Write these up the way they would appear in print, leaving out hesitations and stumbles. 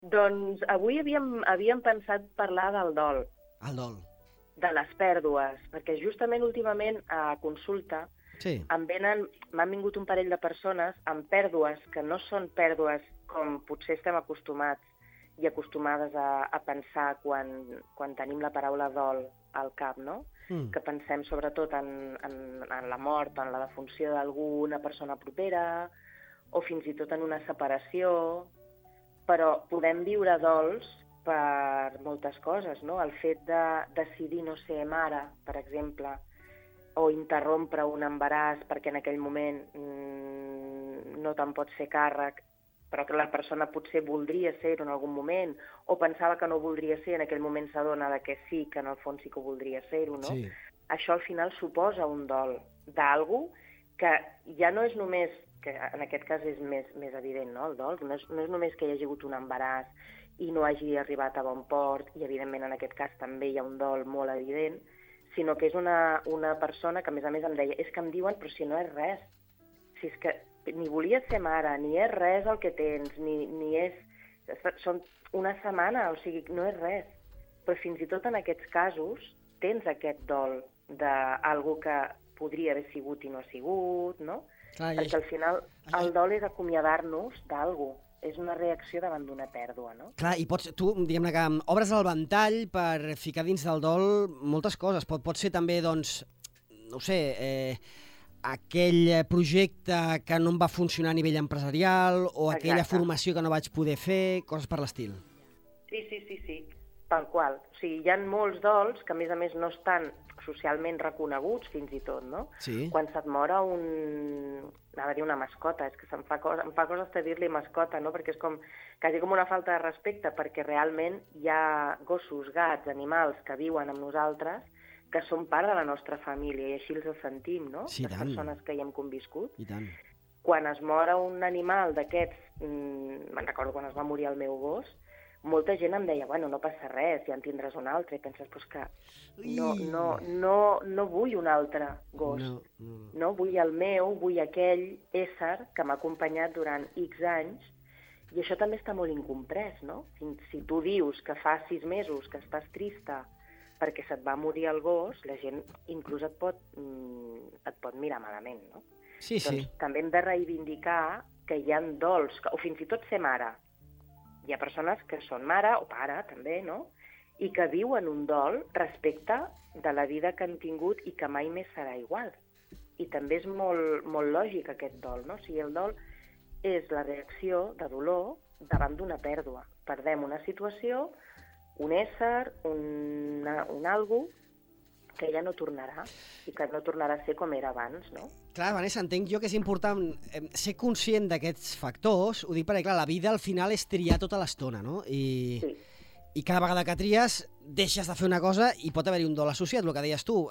Doncs avui havíem pensat parlar del dol, El dol. de les pèrdues, perquè justament últimament a consulta Sí. m'han vingut un parell de persones amb pèrdues que no són pèrdues com potser estem acostumats i acostumades a pensar quan tenim la paraula dol al cap, no? Que pensem sobretot en la mort, en la defunció d'algú, una persona propera, o fins i tot en una separació, però podem viure dols per moltes coses, no? El fet de decidir no ser mare, per exemple, o interrompre un embaràs perquè en aquell moment no te'n pots fer càrrec, però que la persona potser voldria ser-ho en algun moment, o pensava que no voldria ser, en aquell moment s'adona que sí, que en el fons sí que voldria ser-ho, no? Sí. Això al final suposa un dol d'algú que ja no és només, que en aquest cas és més evident, no? El dol no és només que hi hagi hagut un embaràs i no hagi arribat a bon port, i evidentment en aquest cas també hi ha un dol molt evident, sinó que és una persona que a més em deia, és que em diuen, però si no és res, si és que ni volia ser mare, ni és res el que tens, ni és... Són una setmana, o sigui, no és res. Però fins i tot en aquests casos tens aquest dol d'algú que podria haver sigut i no ha sigut, no? Clar, perquè al final el dol és acomiadar-nos d'algú. És una reacció davant d'una pèrdua, no? Clar, i tu, diguem-ne que obres el ventall per ficar dins del dol moltes coses. Pot ser també, doncs, no ho sé, aquell projecte que no em va funcionar a nivell empresarial o aquella formació que no vaig poder fer, coses per l'estil. Sí, tal qual. O sigui, hi ha molts dols que, a més, no estan socialment reconeguts, fins i tot, no? Sí. Quan se't mor anava a dir una mascota, és que em fa cosa hasta dir-li mascota, no? Perquè és quasi com una falta de respecte, perquè realment hi ha gossos, gats, animals que viuen amb nosaltres, que són part de la nostra família, i així els sentim, no? Sí, les persones que hi hem conviscut. I tant. Quan es mor un animal d'aquests, me'n recordo quan es va morir el meu gos, molta gent em deia, bueno, no passa res, ja en tindràs un altre, i penses, pues que no vull un altre gos, no vull el meu, vull aquell ésser que m'ha acompanyat durant X anys, i això també està molt incomprès, no? Si tu dius que fa 6 mesos que estàs trista perquè se't va morir el gos, la gent inclús et pot mirar malament, no? Sí. Doncs també hem de reivindicar que hi ha dols, o fins i tot ser mare. Hi ha persones que són mare o pare, també, no? I que viuen un dol respecte de la vida que han tingut i que mai més serà igual. I també és molt, molt lògic aquest dol, no? O sigui, el dol és la reacció de dolor davant d'una pèrdua. Perdem una situació, un ésser, un algo que ja no tornarà i que no tornarà a ser com era abans, no? Clar, Vanessa, entenc jo que és important ser conscient d'aquests factors. Ho dic perquè, clar, la vida al final és triar tota l'estona, no? I cada vegada que tries deixes de fer una cosa i pot haver-hi un dol associat, el que deies tu.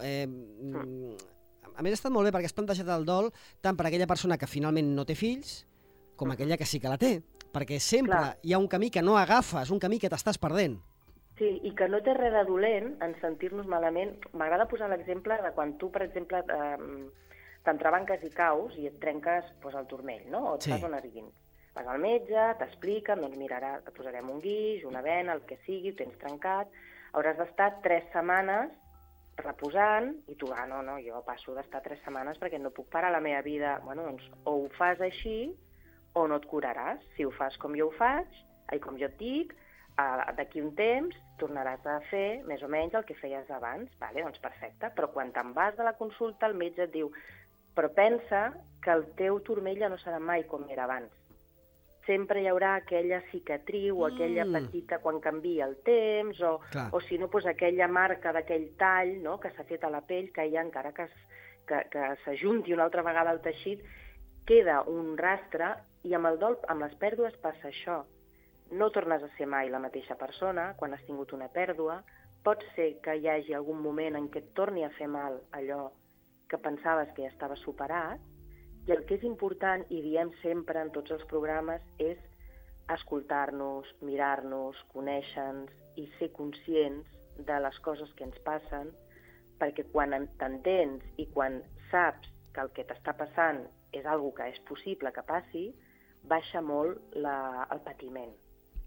A més, ha estat molt bé perquè has plantejat el dol tant per aquella persona que finalment no té fills com aquella que sí que la té. Perquè sempre hi ha un camí que no agafes, un camí que t'estàs perdent. Sí, i que no té res de dolent en sentir-nos malament. M'agrada posar l'exemple de quan tu, per exemple, t'entrebanques i caus i et trenques el turmell, no? O et fas un esguint. Vas al metge, t'expliquen, doncs mirarà, et posarem un guix, una vena, el que sigui, ho tens trencat, hauràs d'estar 3 setmanes reposant, i tu, no, jo passo d'estar 3 setmanes perquè no puc parar la meva vida. Bueno, doncs, o ho fas així o no et curaràs. Si ho fas com jo ho faig, com jo et dic, d'aquí un temps tornaràs a fer més o menys el que feies abans. Vale, doncs perfecte, però quan te'n vas de la consulta el metge et diu però pensa que el teu turmell ja no serà mai com era abans. Sempre hi haurà aquella cicatriu, aquella petita quan canvia el temps, o si no, aquella marca d'aquell tall, no?, que s'ha fet a la pell, que ja encara que s'ajunti una altra vegada al teixit, queda un rastre, i amb el dol, amb les pèrdues passa això. No tornes a ser mai la mateixa persona quan has tingut una pèrdua. Pot ser que hi hagi algun moment en què et torni a fer mal allò que pensaves que ja estava superat, i el que és important, i diem sempre en tots els programes, és escoltar-nos, mirar-nos, conèixer-nos i ser conscients de les coses que ens passen, perquè quan t'entens i quan saps que el que t'està passant és algo que és possible que passi, baixa molt el patiment.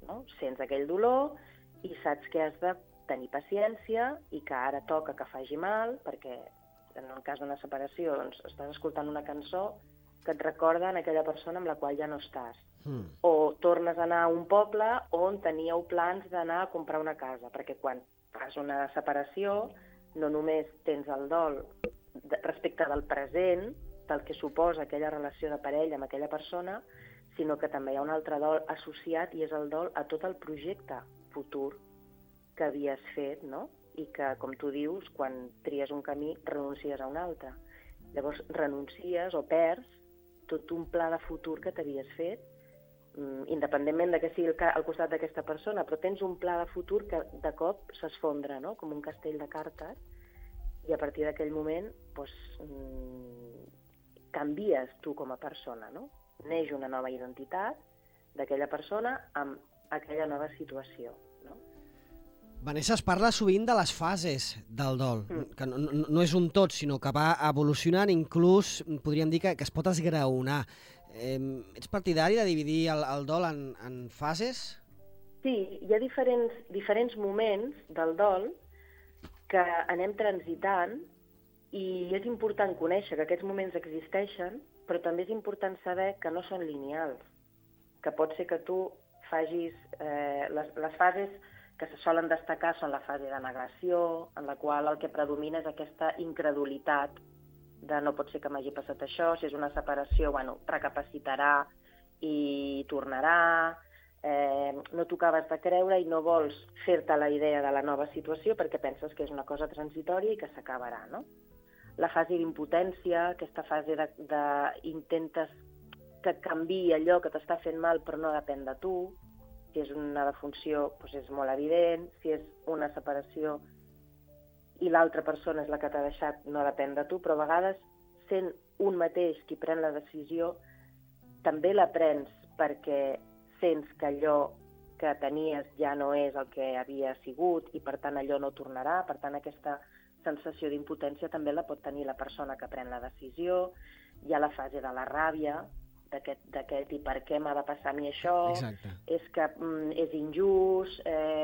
no? Sents aquell dolor i saps que has de tenir paciència i que ara toca que faci mal, perquè en el cas d'una separació doncs, estàs escoltant una cançó que et recorda en aquella persona amb la qual ja no estàs. O tornes a anar a un poble on teníeu plans d'anar a comprar una casa, perquè quan fas una separació no només tens el dol respecte del present, del que suposa aquella relació de parella amb aquella persona, sinó que també hi ha un altre dol associat i és el dol a tot el projecte futur que havies fet, no? I que, com tu dius, quan tries un camí renuncies a un altre. Llavors renuncies o perds tot un pla de futur que t'havies fet, independentment de que sigui al costat d'aquesta persona, però tens un pla de futur que de cop s'esfondra, no? Com un castell de cartes, i a partir d'aquell moment doncs, canvies tu com a persona, no? Neix una nova identitat d'aquella persona amb aquella nova situació, no? Vanessa, es parla sovint de les fases del dol, que no és un tot, sinó que va evolucionant, inclús podríem dir que es pot esgraonar. Ets partidari de dividir el dol en fases? Sí, hi ha diferents moments del dol que anem transitant i és important conèixer que aquests moments existeixen, però també és important saber que no són lineals, que pot ser que tu facis... les fases que se solen destacar són la fase de negació, en la qual el que predomina és aquesta incredulitat de no pot ser que m'hagi passat això, si és una separació, bueno, recapacitarà i tornarà, no t'ho acabes de creure i no vols fer-te la idea de la nova situació perquè penses que és una cosa transitòria i que s'acabarà, no? La fase d'impotència, aquesta fase d'intentes que canviï allò que t'està fent mal però no depèn de tu. Si és una defunció, doncs és molt evident. Si és una separació i l'altra persona és la que t'ha deixat, no depèn de tu, però a vegades, sent un mateix qui pren la decisió, també la prens perquè sents que allò que tenies ja no és el que havia sigut i per tant allò no tornarà, per tant aquesta sensació d'impotència també la pot tenir la persona que pren la decisió. Hi ha la fase de la ràbia, d'aquest i per què m'ha de passar a mi això. Exacte. És que és injust,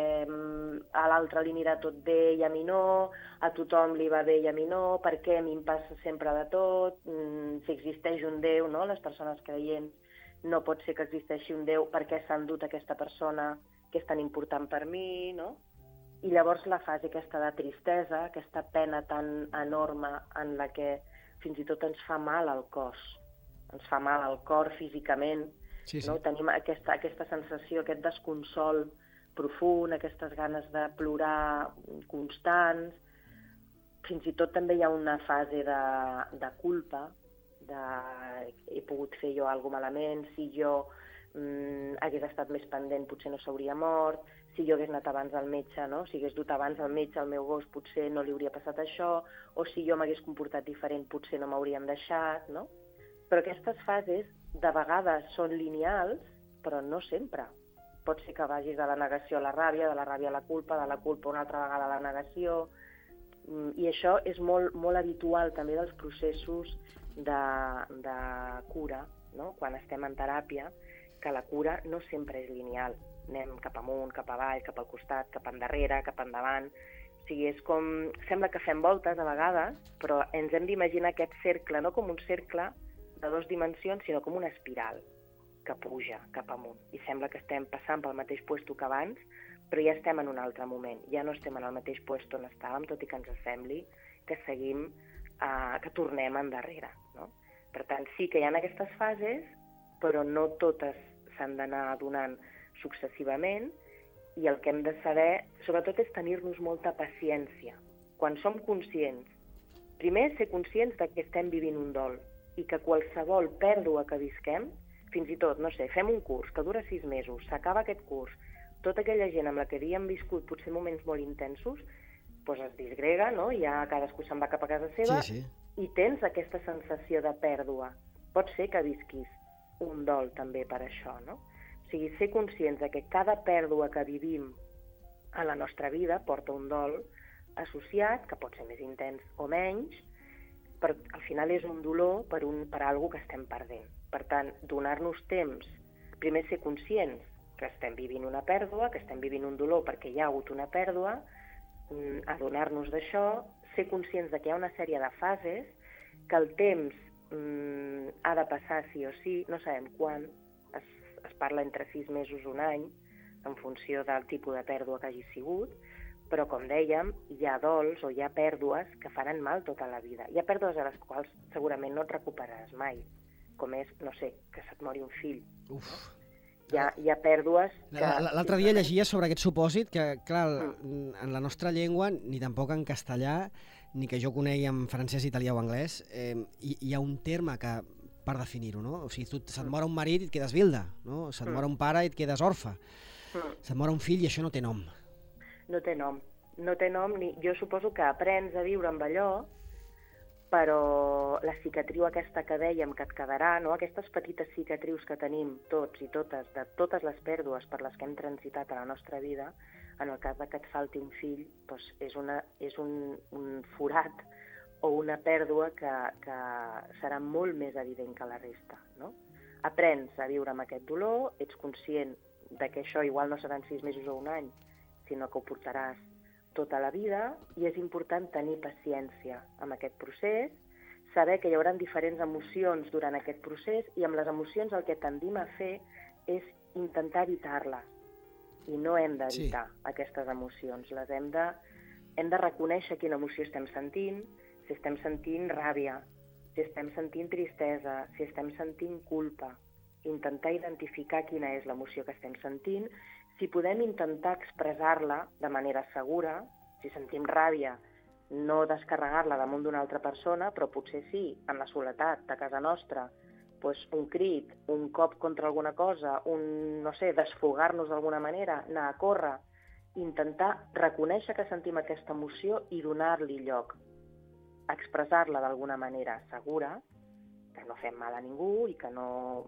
a l'altre li anirà tot bé i a mi no, a tothom li va bé i a mi no, per què a mi em passa sempre de tot, si existeix un Déu, no? Les persones creients, no pot ser que existeixi un Déu, per què s'ha endut aquesta persona que és tan important per mi, no? I llavors la fase aquesta de tristesa, aquesta pena tan enorme en la que fins i tot ens fa mal al cos, ens fa mal al cor físicament, sí. No? Tenim aquesta sensació, aquest desconsol profund, aquestes ganes de plorar constants. Fins i tot també hi ha una fase de culpa, he pogut fer jo alguna cosa malament, si jo hagués estat més pendent potser no s'hauria mort, si jo hagués anat abans al metge, no? Si hagués dut abans al metge el meu gos potser no li hauria passat això, o si jo m'hagués comportat diferent potser no m'haurien deixat, no? Però aquestes fases de vegades són lineals, però no sempre. Pot ser que vagis de la negació a la ràbia, de la ràbia a la culpa, de la culpa una altra vegada a la negació, i això és molt, molt habitual també dels processos de cura, no? Quan estem en teràpia, que la cura no sempre és lineal. Anem cap amunt, cap avall, cap al costat, cap endarrere, cap endavant. O sigui, és com... Sembla que fem voltes a vegades, però ens hem d'imaginar aquest cercle, no com un cercle de 2 dimensions, sinó com una espiral que puja cap amunt. I sembla que estem passant pel mateix puesto que abans, però ja estem en un altre moment. Ja no estem en el mateix puesto on estàvem, tot i que ens sembli que seguim, que tornem endarrere, no? Per tant, sí que hi ha aquestes fases, però no totes s'han d'anar donant successivament, i el que hem de saber, sobretot, és tenir-nos molta paciència. Quan som conscients, primer ser conscients de que estem vivint un dol, i que qualsevol pèrdua que visquem, fins i tot, no sé, fem un curs que dura 6 mesos, s'acaba aquest curs, tota aquella gent amb la que havíem viscut potser moments molt intensos, doncs es disgrega, no? Ja cadascú se'n va cap a casa seva, sí. I tens aquesta sensació de pèrdua. Pot ser que visquis un dol també per això, no? O sigui, ser conscients de que cada pèrdua que vivim a la nostra vida porta un dol associat, que pot ser més intens o menys, però al final és un dolor per alguna que estem perdent. Per tant, donar-nos temps, primer ser conscients que estem vivint una pèrdua, que estem vivint un dolor perquè hi ha hagut una pèrdua, adonar-nos d'això, ser conscients de que hi ha una sèrie de fases, que el temps ha de passar sí o sí, no sabem quan, es parla entre 6 mesos o un any, en funció del tipus de pèrdua que hagi sigut, però, com dèiem, hi ha dols o hi ha pèrdues que faran mal tota la vida. Hi ha pèrdues a les quals segurament no et recuperaràs mai, com és, no sé, que se't mori un fill. Uf. Hi ha pèrdues que... L'altre dia llegia sobre aquest supòsit que, clar, en la nostra llengua, ni tampoc en castellà, ni que jo conegui en francès, italià o anglès, hi ha un terme que, per definir-ho, no? O sigui, se't mor un marit i et quedes vilda, no? Se't mor un pare i et quedes orfe. Se't mor un fill i això no té nom. No té nom. No té nom, jo suposo que aprens a viure amb allò, però la cicatriu aquesta que dèiem que et quedarà, no? Aquestes petites cicatrius que tenim tots i totes, de totes les pèrdues per les que hem transitat a la nostra vida, en el cas de que et falti un fill, doncs és un forat o una pèrdua que serà molt més evident que la resta, no? Aprens a viure amb aquest dolor, ets conscient de que això igual no seran 6 mesos o un any, sinó que ho portaràs tota la vida, i és important tenir paciència amb aquest procés, saber que hi haurà diferents emocions durant aquest procés, i amb les emocions el que tendim a fer és intentar evitar-les, i no hem d'evitar aquestes emocions, hem de reconèixer quina emoció estem sentint, si estem sentint ràbia, si estem sentint tristesa, si estem sentint culpa, intentar identificar quina és l'emoció que estem sentint. Si podem intentar expressar-la de manera segura, si sentim ràbia, no descarregar-la damunt d'una altra persona, però potser sí, en la soledat de casa nostra, doncs un crit, un cop contra alguna cosa, no sé, desfogar-nos d'alguna manera, anar a córrer, intentar reconèixer que sentim aquesta emoció i donar-li lloc, expressar-la d'alguna manera segura, que no fem mal a ningú i que no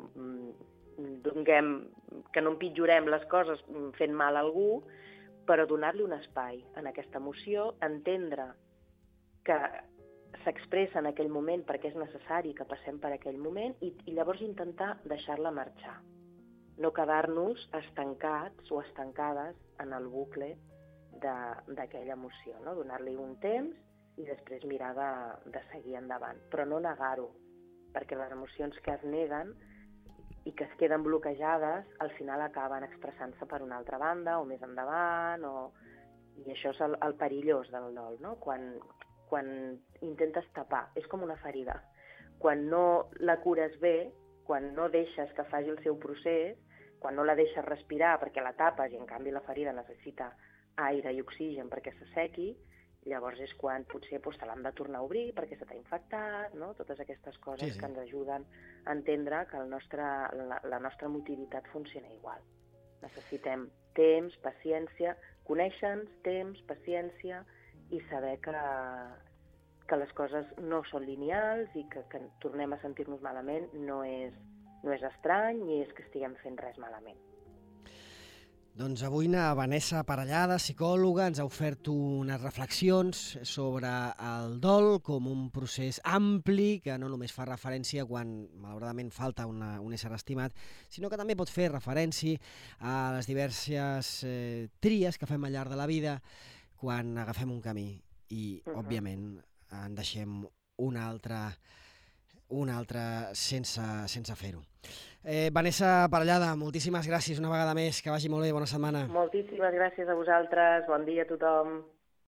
empitjorem les coses fent mal a algú, però donar-li un espai en aquesta emoció, entendre que s'expressa en aquell moment perquè és necessari que passem per aquell moment, i llavors intentar deixar-la marxar. No quedar-nos estancats o estancades en el bucle d'aquella emoció, no? Donar-li un temps i després mirar de seguir endavant, però no negar-ho, perquè les emocions que es neguen i que es queden bloquejades, al final acaben expressant-se per una altra banda o més endavant, i això és el perillós del dol, no? Quan intentes tapar, és com una ferida. Quan no la cures bé, quan no deixes que faci el seu procés, quan no la deixes respirar perquè la tapes i en canvi la ferida necessita aire i oxigen perquè s'assequi, llavors és quan potser se l'han de tornar a obrir perquè se t'ha infectat, no? Totes aquestes coses que ens ajuden a entendre que la nostra motilitat funciona igual. Necessitem temps, paciència, conèixer-nos, temps, paciència, i saber que les coses no són lineals i que tornem a sentir-nos malament no és estrany ni és que estiguem fent res malament. Doncs avui na Vanessa Parellada, psicòloga, ens ha ofert unes reflexions sobre el dol com un procés ampli que no només fa referència quan malauradament falta un ésser estimat, sinó que també pot fer referència a les diverses tries que fem al llarg de la vida quan agafem un camí i, òbviament, en deixem un altre sense fer-ho. Vanessa Parellada, moltíssimes gràcies una vegada més, que vagi molt bé, bona setmana. Moltíssimes gràcies a vosaltres, bon dia a tothom.